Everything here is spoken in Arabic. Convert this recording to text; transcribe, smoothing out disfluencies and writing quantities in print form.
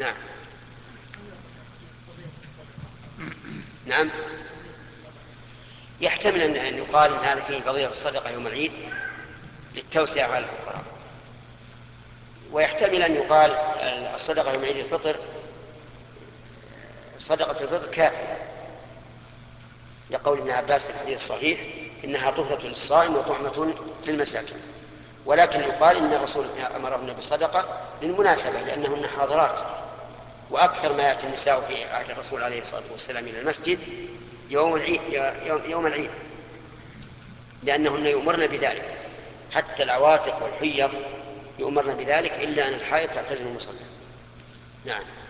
نعم. نعم، يحتمل أن يقال إن هذا فيه فضيلة الصدقة يوم العيد للتوسعة على الفقراء، ويحتمل أن يقال الصدقة يوم عيد الفطر صدقة الفطر كافية، لقول ابن عباس في الحديث الصحيح إنها طهرة للصائم وطعمة للمساكين. ولكن يقال إن الرسول أمرهن بالصدقة للمناسبة لأنهن حاضرات، وأكثر ما يأتي النساء في عهد الرسول عليه الصلاة والسلام إلى المسجد يوم العيد، يوم العيد، لأنهن يؤمرن بذلك، حتى العواتق والحيض يؤمرن بذلك إلا أن الحائض تعتزل المصلى. نعم.